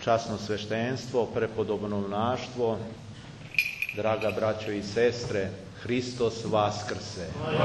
časno sveštenstvo, prepodobnovnaštvo, draga braćo i sestre, Hristos vaskrse.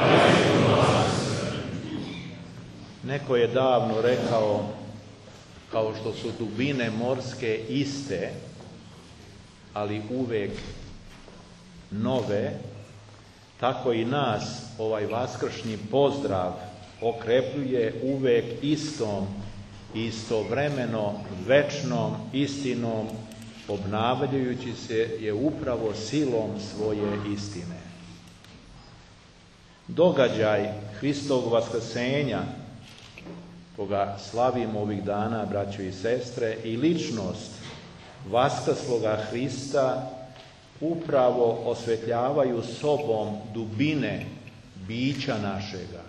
Neko je davno rekao, kao što su dubine morske iste, ali uvek nove, tako i nas ovaj vaskršnji pozdrav okrepljuje uvek istom i istovremeno večnom istinom, obnavljajući se je upravo silom svoje istine. Događaj Hristovog vaskrsenja, koga slavimo ovih dana, braćo i sestre, i ličnost vaskrsloga Hrista upravo osvetljavaju sobom dubine bića našega,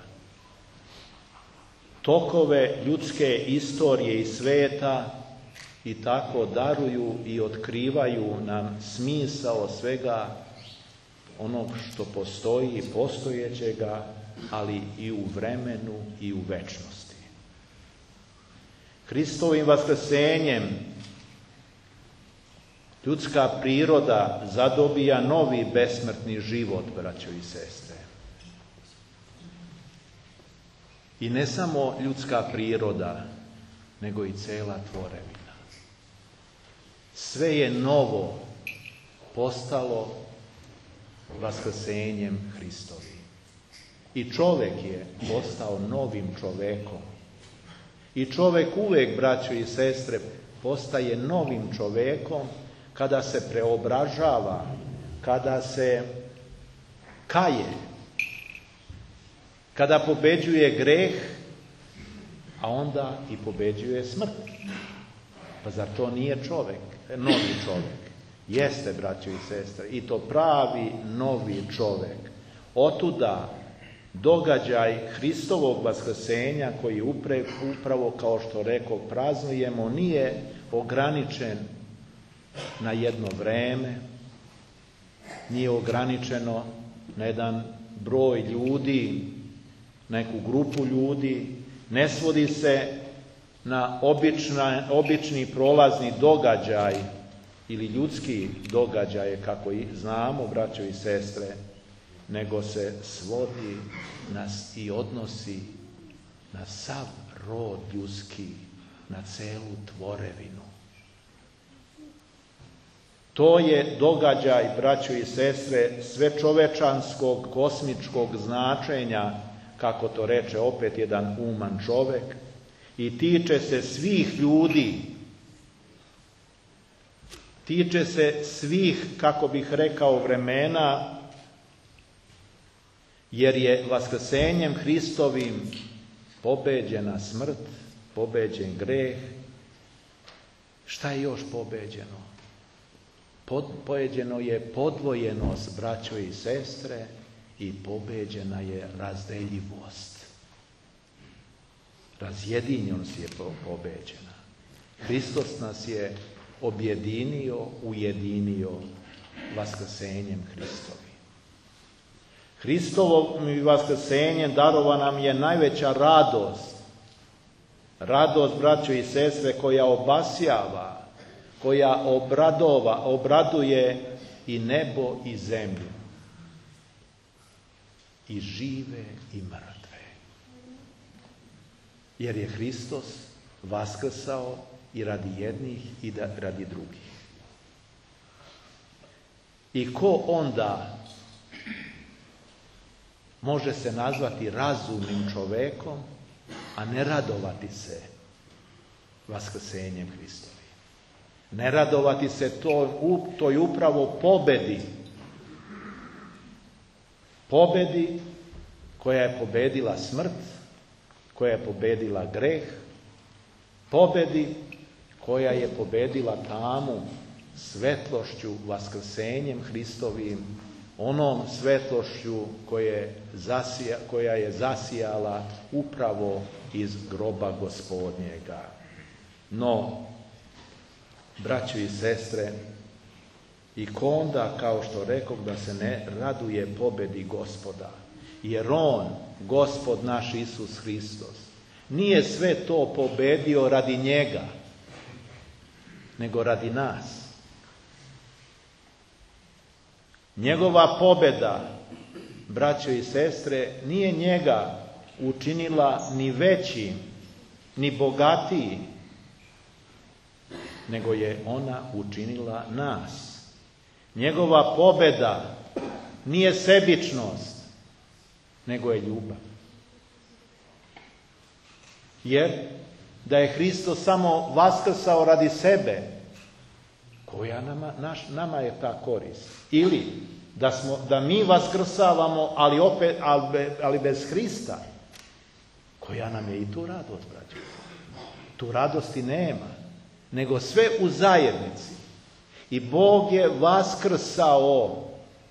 tokove ljudske istorije i sveta, i tako daruju i otkrivaju nam smisao svega onog što postoji i postojećega, ali i u vremenu i u večnosti. Hristovim vaskrsenjem ljudska priroda zadobija novi besmrtni život, braćo i sestre. I ne samo ljudska priroda, nego i cela tvorevina. Sve je novo postalo vaskrsenjem Hristovim. I čovek je postao novim čovekom. I čovek uvek, braćo i sestre, postaje novim čovekom kada se preobražava, kada se kaje, kada pobeđuje greh, a onda i pobeđuje smrt. Pa zar to nije čovek, novi čovek? Jeste, braćo i sestre, i to pravi novi čovek. Otuda događaj Hristovog vaskrsenja, koji upravo, kao što rekao, praznujemo, nije ograničen na jedno vreme, nije ograničeno na jedan broj ljudi, neku grupu ljudi, ne svodi se na obični prolazni događaj ili ljudski događaj, kako i znamo, braćo i sestre, nego se svodi i odnosi na sav rod ljudski, na celu tvorevinu. To je događaj, braćo i sestre, svečovečanskog, kosmičkog značenja, kako to reče opet jedan uman čovek, i tiče se svih ljudi, tiče se svih, kako bih rekao, vremena, jer je vaskrsenjem Hristovim pobeđena smrt, pobeđen greh. Šta je još pobeđeno? Pobeđeno je podvojenost, braćo i sestre, i pobeđena je razdeljivost. Razjedinjenost je pobeđena. Hristos nas je objedinio, ujedinio vaskrsenjem Hristovim. Hristovim vaskrsenjem darova nam je najveća radost. Radost, braćo i sestre, koja obasjava, koja obraduje i nebo i zemlju, i žive i mrtve. Jer je Hristos vaskrsao i radi jednih i radi drugih. I ko onda može se nazvati razumnim čovekom, a ne radovati se vaskrsenjem Hristovim? Ne radovati se toj upravo pobedi. Pobedi koja je pobedila smrt, koja je pobedila greh, pobedi koja je pobedila tamu svetlošću, vaskrsenjem Hristovim, onom svetlošću koja je zasijala upravo iz groba Gospodnjega. No, braćo i sestre, i ko onda, kao što rekao, da se ne raduje pobedi Gospoda, jer on, Gospod naš Isus Hristos, nije sve to pobedio radi njega. nego radi nas. Njegova pobjeda, braćo i sestre, nije njega učinila ni većim, ni bogatiji, nego je ona učinila nas. Njegova pobjeda nije sebičnost, nego je ljubav. Jer da je Hristos samo vaskrsao radi sebe, koja nama je ta korist? Ili da mi vaskrsavamo, ali bez Hrista, koja nam je i tu radost, braćo? Tu radosti nema, nego sve u zajednici. I Bog je vaskrsao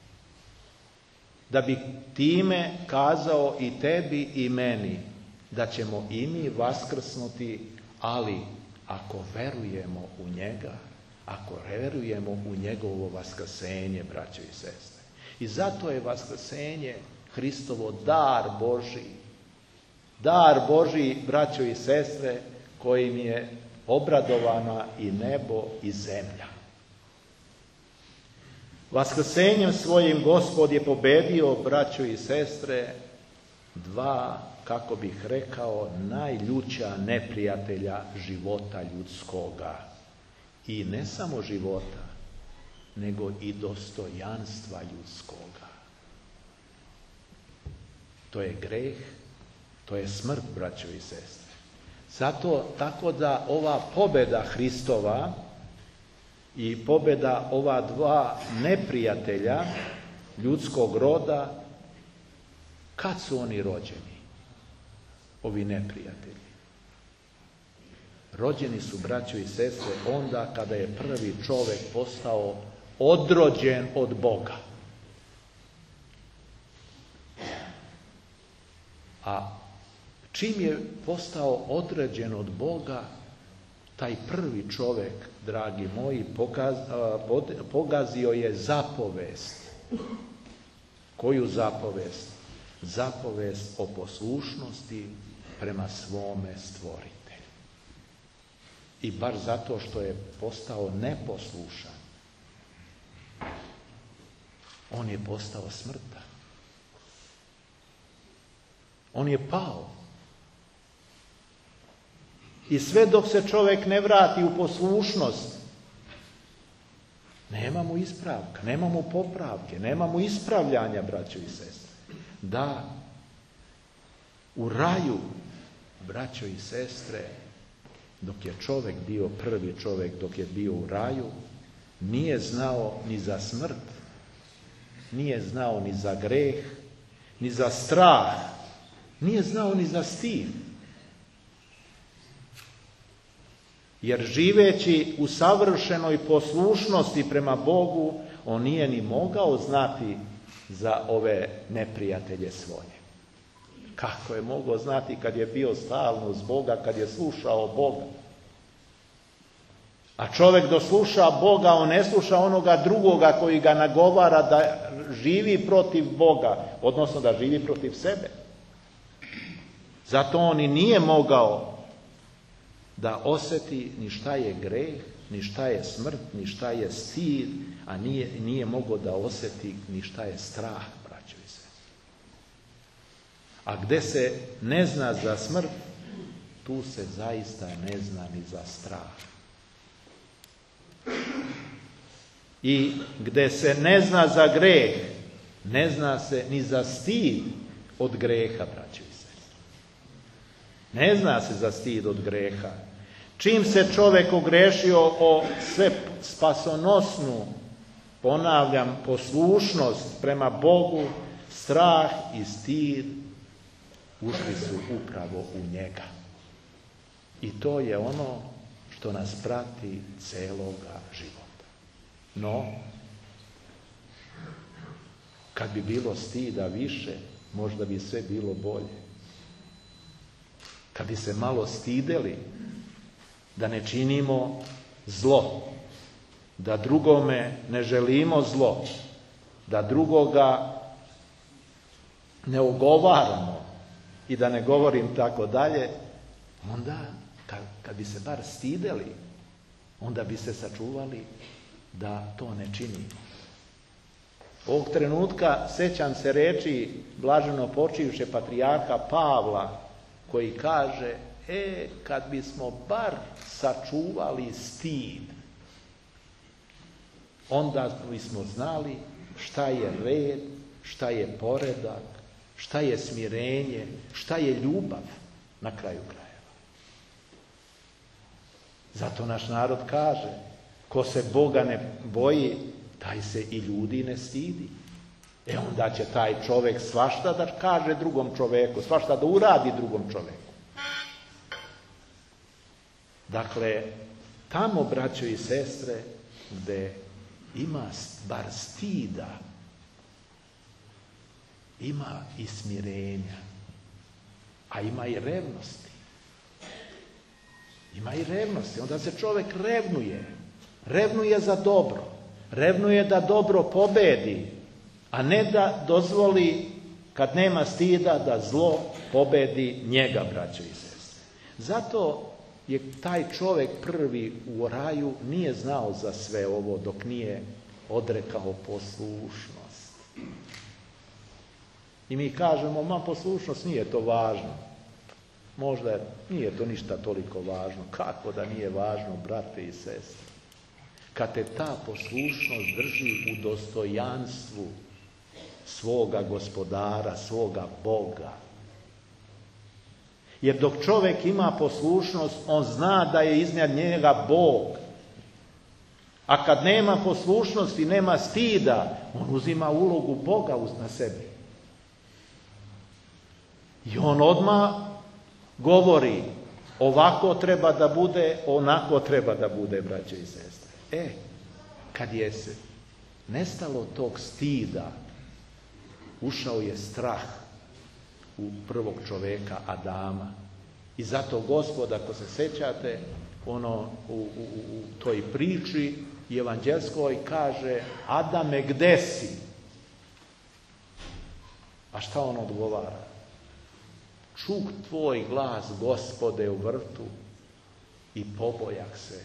da bi time kazao i tebi i meni da ćemo i mi vaskrsnuti, ali ako verujemo u njega, ako verujemo u njegovo vaskrsenje, braćo i sestre. I zato je vaskrsenje Hristovo dar Božji. Dar Božji, braćo i sestre, kojim je obradovana i nebo i zemlja. Vaskrsenjem svojim Gospod je pobedio, braćo i sestre, dva, kako bih rekao, najljuća neprijatelja života ljudskoga. I ne samo života, nego i dostojanstva ljudskoga. To je greh, to je smrt, braćo i sestre. Zato, tako da ova pobjeda Hristova i pobjeda ova dva neprijatelja ljudskog roda, kad su oni rođeni, ovi neprijatelji? Rođeni su, braćo i sestre, onda kada je prvi čovjek postao odrođen od Boga. A čim je postao odrođen od Boga, taj prvi čovjek, dragi moji, pogazio je zapovest. Koju zapovest? Zapovest o poslušnosti prema svome stvoritelju. I bar zato što je postao neposlušan, on je postao smrtan. On je pao. I sve dok se čovjek ne vrati u poslušnost, nema mu ispravka, nema mu popravke, nema mu ispravljanja, braćo i sestre. Da, u raju, braćo i sestre, dok je čovjek bio prvi čovjek, dok je bio u raju, nije znao ni za smrt, nije znao ni za greh, ni za strah, nije znao ni za stid. Jer živeći u savršenoj poslušnosti prema Bogu, on nije ni mogao znati za ove neprijatelje svoje. Kako je mogao znati kad je bio stalno uz Boga, kad je slušao Boga? A čovjek dok sluša Boga, on ne sluša onoga drugoga koji ga nagovara da živi protiv Boga, odnosno da živi protiv sebe. Zato on i nije mogao da osjeti ni šta je greh, ni šta je smrt, ni šta je stid, a nije mogao da osjeti ni šta je strah, braćo i sestre. A gdje se ne zna za smrt, tu se zaista ne zna ni za strah. I gdje se ne zna za greh, ne zna se ni za stid od greha, braćo i sestre. Ne zna se za stid od greha. Čim se čovjek ogrešio o sve spasonosnu, ponavljam, poslušnost prema Bogu, strah i stid ušli su upravo u njega. I to je ono što nas prati celoga života. No, kad bi bilo stida više, možda bi sve bilo bolje. Kad bi se malo stideli da ne činimo zlo, da drugome ne želimo zlo, da drugoga ne ogovaramo i da ne govorim tako dalje, onda kad bi se bar stideli, onda bi se sačuvali da to ne činimo. Ovog trenutka sjećam se reči blaženo počivše patrijarha Pavla koji kaže: kad bismo bar sačuvali stid, onda bismo znali šta je red, šta je poredak, šta je smirenje, šta je ljubav na kraju krajeva. Zato naš narod kaže: ko se Boga ne boji, taj se i ljudi ne stidi. Onda će taj čovjek svašta da kaže drugom čovjeku, svašta da uradi drugom čovjeku. Dakle, tamo, braćo i sestre, gdje ima bar stida, ima i smirenja, a ima i revnosti. Ima i revnosti. Onda se čovjek revnuje za dobro, revnuje da dobro pobedi, a ne da dozvoli, kad nema stida, da zlo pobedi njega, braćo i sestre. Zato je taj čovjek prvi u raju nije znao za sve ovo dok nije odrekao poslušnost. I mi kažemo: poslušnost nije to važno. Možda nije to ništa toliko važno. Kako da nije važno, brate i sestre? Kad te ta poslušnost drži u dostojanstvu svoga gospodara, svoga Boga. Jer dok čovjek ima poslušnost, on zna da je iznad njega Bog. A kad nema poslušnosti, nema stida, on uzima ulogu Boga na sebi. I on odmah govori: ovako treba da bude, onako treba da bude, braće i sestre. Kad je se nestalo tog stida, ušao je strah u prvog čovjeka Adama. I zato Gospod, ako se sjećate, u toj priči evanđelskoj kaže: Adame, gde si? A šta on odgovara? Čuh tvoj glas, Gospode, u vrtu i pobojah se.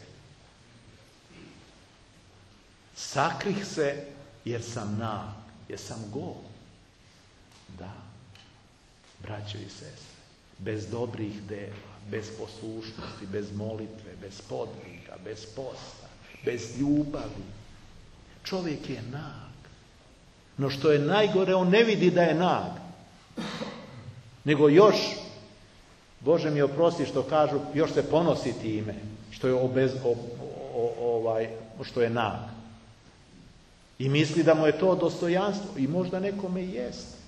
Sakrih se jer sam nag, jer sam gol. Da, braćo i sestre, bez dobrih dela, bez poslušnosti, bez molitve, bez podviga, bez posta, bez ljubavi, čovjek je nag. No što je najgore, on ne vidi da je nag, nego još, Bože mi oprosti što kažu, još se ponosi time što je nag. I misli da mu je to dostojanstvo, i možda nekome i jest.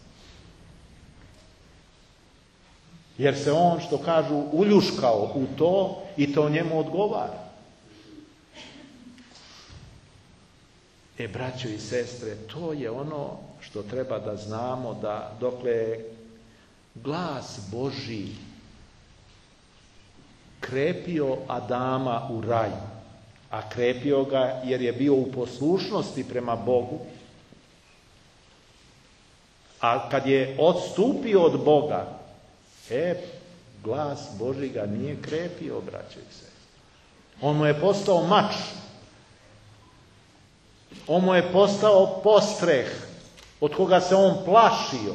Jer se on, što kažu, uljuškao u to i to njemu odgovara. Braćo i sestre, to je ono što treba da znamo, da dokle glas Božji krepio Adama u raju, a krepio ga jer je bio u poslušnosti prema Bogu, a kad je odstupio od Boga, glas Božji ga nije krepio, braćo i sestre. On mu je postao mač. On mu je postao postreh od koga se on plašio.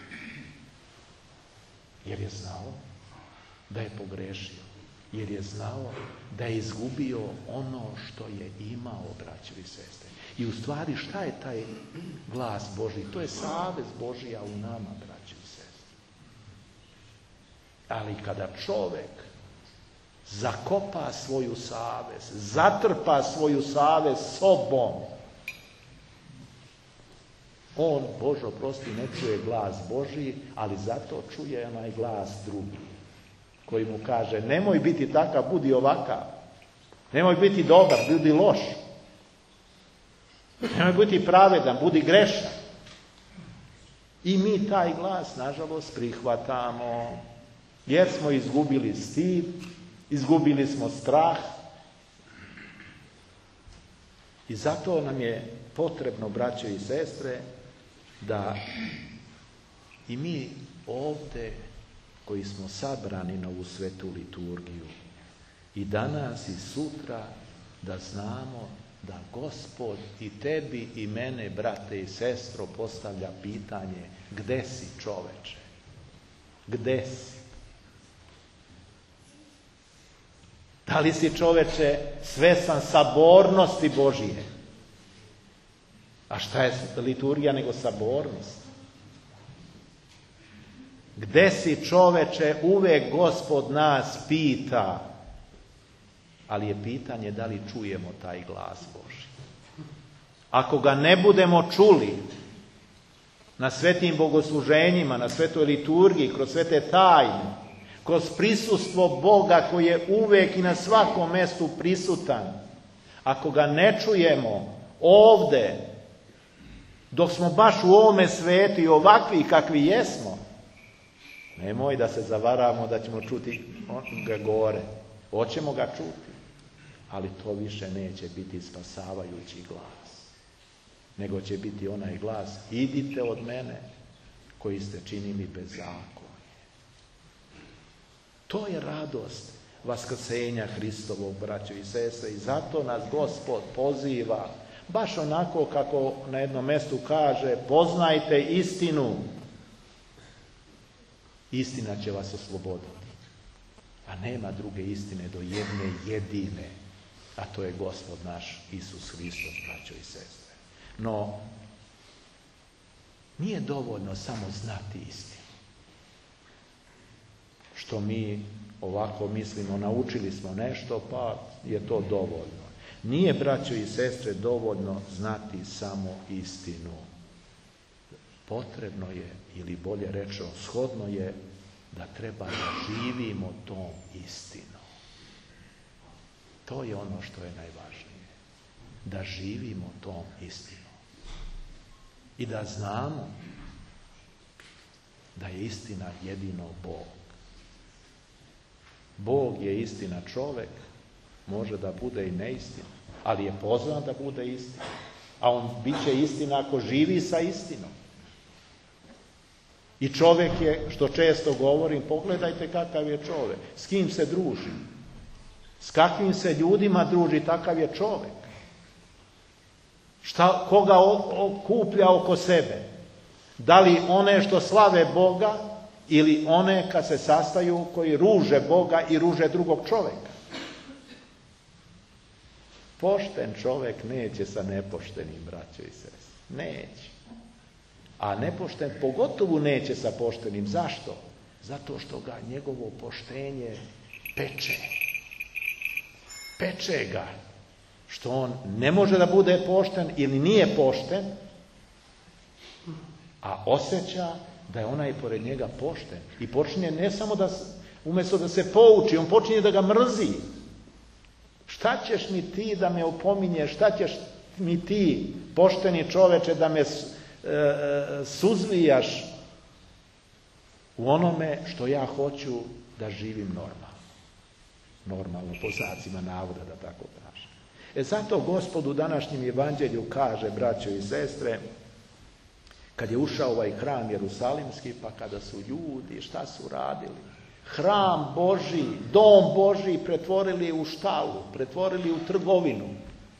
Jer je znao da je pogrešio. Jer je znao da je izgubio ono što je imao, braćo i sestre. I u stvari šta je taj glas Božji? To je savest Božja u nama, braćo i sestre. Ali kada čovjek zakopa svoju savest, zatrpa svoju savest sobom, on, Bože oprosti, ne čuje glas Božji, ali zato čuje onaj glas drugi, koji mu kaže: nemoj biti takav, budi ovakav. Nemoj biti dobar, budi loš. Nemoj biti pravedan, budi grešan. I mi taj glas, nažalost, prihvatamo, jer smo izgubili stid, izgubili smo strah. I zato nam je potrebno, braćo i sestre, da i mi ovdje koji smo sabrani na ovu svetu liturgiju i danas i sutra da znamo da Gospod i tebi i mene, brate i sestro, postavlja pitanje: gde si, čoveče? Gde si? Da li si, čoveče, svesan sabornosti Božije? A šta je liturgija nego sabornost? Gde si, čoveče? Uvek Gospod nas pita. Ali je pitanje da li čujemo taj glas Božji. Ako ga ne budemo čuli na svetim bogosluženjima, na svetoj liturgiji, kroz svete tajne, kroz prisustvo Boga koji je uvek i na svakom mestu prisutan, ako ga ne čujemo ovde, dok smo baš u ovome svetu i ovakvi kakvi jesmo, nemoj da se zavaramo da ćemo čuti ga gore. Hoćemo ga čuti, ali to više neće biti spasavajući glas, nego će biti onaj glas: idite od mene koji ste činili bezakonje. To je radost vaskrsenja Hristovog, braćo i sestre, i zato nas Gospod poziva, baš onako kako na jednom mjestu kaže: poznajte istinu, istina će vas osloboditi. A nema druge istine do jedne jedine, a to je Gospod naš Isus Hristos, braćo i sestre. No, nije dovoljno samo znati istinu. Što mi ovako mislimo, naučili smo nešto, pa je to dovoljno. Nije, braćo i sestre, dovoljno znati samo istinu. Potrebno je, ili bolje rečeno, shodno je da treba da živimo tom istinom. To je ono što je najvažnije. Da živimo tom istinom. I da znamo da je istina jedino Bog. Bog je istina, čovjek može da bude i neistina, ali je pozvan da bude istina. A on bit će istina ako živi sa istinom. I čovjek je, što često govorim, pogledajte kakav je čovjek, s kim se druži, s kakvim se ljudima druži, takav je čovjek. Koga okuplja oko sebe? Da li one što slave Boga ili one kad se sastaju koji ruže Boga i ruže drugog čovjeka? Pošten čovjek neće sa nepoštenim, braćo i sestre. Neće. A nepošten pogotovo neće sa poštenim. Zašto? Zato što ga njegovo poštenje peče. Peče ga. Što on ne može da bude pošten ili nije pošten, a osjeća da je onaj pored njega pošten. I počinje ne samo da, umjesto da se pouči, on počinje da ga mrzi. Šta ćeš mi ti da me opominješ, šta ćeš mi ti, pošteni čoveče, da me suzvijaš u onome što ja hoću da živim normalno. Normalno, po znacima navoda, da tako kažem. Zato Gospod u današnjem evanđelju kaže, braćo i sestre, kad je ušao ovaj hram Jerusalimski, pa kada su ljudi, šta su radili? Hram Božji, dom Božji pretvorili u štalu, pretvorili u trgovinu.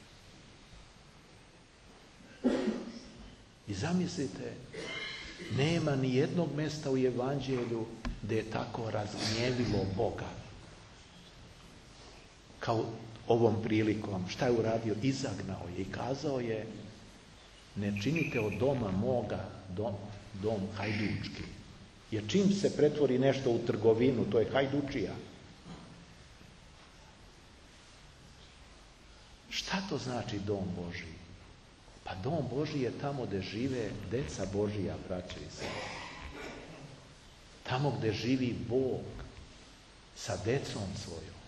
I zamislite, nema ni jednog mjesta u evanđelju gdje je tako razgnjevilo Boga kao ovom prilikom. Šta je uradio? Izagnao je i kazao je: ne činite od doma moga dom hajdučki. Jer čim se pretvori nešto u trgovinu, to je hajdučija. Šta to znači dom Božji? Pa dom Božji je tamo gdje žive deca Božija, braće i sestre. Tamo gdje živi Bog sa decom svojom.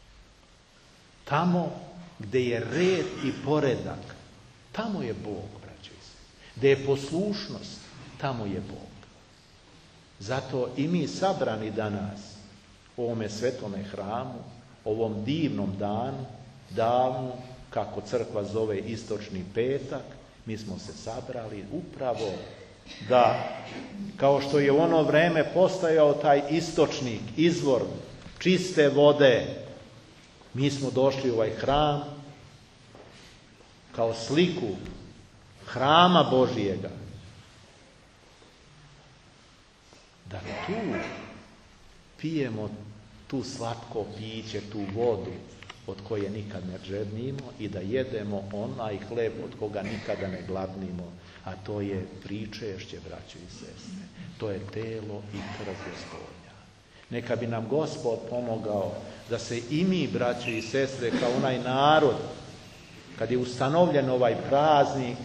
Tamo gdje je red i poredak, tamo je Bog, braće i sestre. Gdje je poslušnost, tamo je Bog. Zato i mi sabrani danas u ovome svetome hramu, ovom divnom danu, kako crkva zove istočni petak, mi smo se sabrali upravo da, kao što je u ono vrijeme postojao taj istočnik, izvor čiste vode, mi smo došli u ovaj hram kao sliku hrama Božijega, da tu pijemo tu slatko piće, tu vodu od koje nikad ne žednimo i da jedemo onaj hleb od koga nikada ne gladnimo, a to je pričešće, braćo i sestre. To je telo i krv Gospodnja. Neka bi nam Gospod pomogao da se i mi, braćo i sestre, kao onaj narod, kad je ustanovljen ovaj praznik,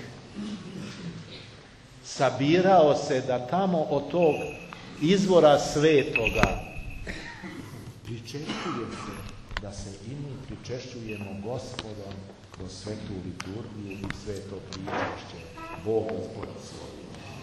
sabirao se da tamo od tog izvora svetoga pričešćuje se, da se i mi pričešćujemo Gospodom kroz svetu liturgiju i sveto pričešće Boga Gospoda svoga.